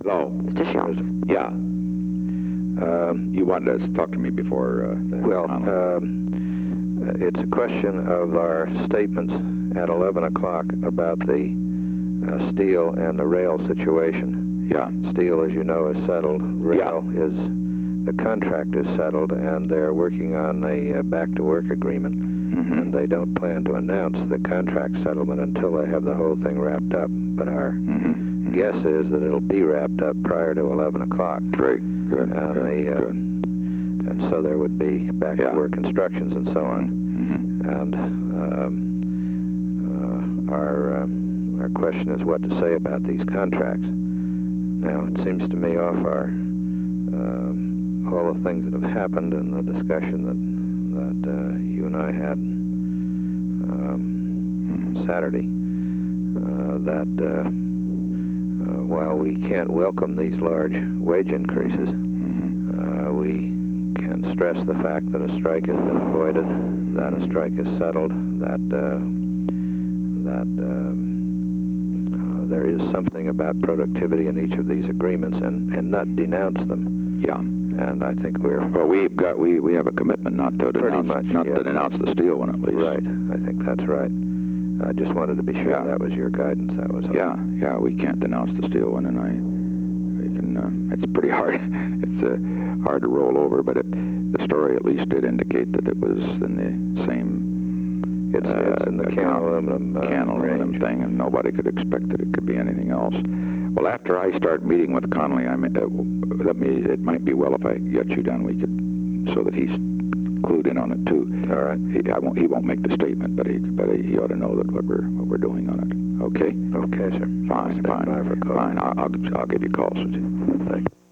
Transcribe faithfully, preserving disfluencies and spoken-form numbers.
Hello. Mister Shaw. Yeah. Um, you wanted to talk to me before uh, the Well, comment. um, it's a question of our statements at eleven o'clock about the uh, steel and the rail situation. Yeah. Steel, as you know, is settled. Rail Yeah. is, the contract is settled, and they're working on a uh, back-to-work agreement. Mm-hmm. And they don't plan to announce the contract settlement until they have the whole thing wrapped up. But our Mm-hmm. guess is that it'll be wrapped up prior to eleven o'clock. Great. Good. And, good, the, uh, good. and so there would be back-to-work Yeah. instructions and so on. Mm-hmm. And um, uh, our, uh, our question is what to say about these contracts. Now, it seems to me off our, um, all the things that have happened and the discussion that, that uh, you and I had um, Saturday, uh, that uh, uh, while we can't welcome these large wage increases, uh, we can stress the fact that a strike has been avoided, that a strike is settled, that uh, that um, uh, there is something about productivity in each of these agreements, and, and not denounce them. Yeah. And I think we're Well, we've got we we have a commitment not to Pretty denounce much, not yeah. to denounce the steel one at least. right. I think that's right. I just wanted to be sure Yeah. that was your guidance. That was all. Yeah. Yeah. We can't denounce the steel one, and I we can. Uh, it's pretty hard. It's uh, hard to roll over, but it, the story at least did indicate that it was in the same. It's, uh, it's in the can account- aluminum uh, can aluminum range. thing, and nobody could expect that it could be anything else. Well, after I start meeting with Connolly, I mean, uh, let me. It might be well if I get you done. We could, so that he's clued in on it too. All right. He, I won't. He won't make the statement, but he, but he ought to know that what we're what we're doing on it. Okay. Okay, sir. Fine. Stand by Fine. for call. Fine. I'll, I'll I'll give you calls. Thank you.